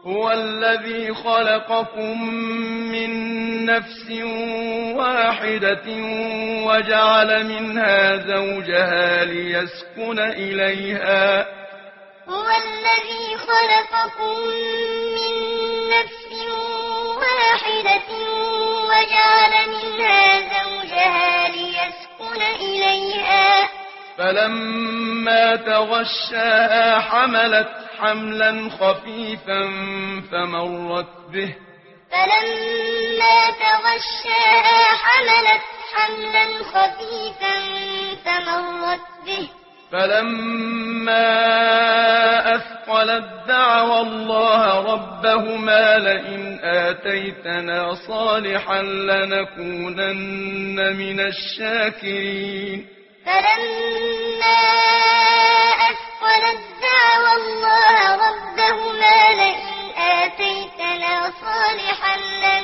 هو الذي خلقكم من نفس واحدة وجعل منها زوجها ليسكن إليها هو الذي خلقكم من نفس واحدة وجعل منها زوجها ليسكن إليها فلما تغشاها حملت حملا خفيفا فمرت به فلما تغشاها حملت حملا خفيفا فمرت به فلما أثقلت دعوا الله ربهما لئن آتيتنا صالحا لنكونن من الشاكرين فلما أثقلت دعوا الله ربهما لئن آتيتنا صالحا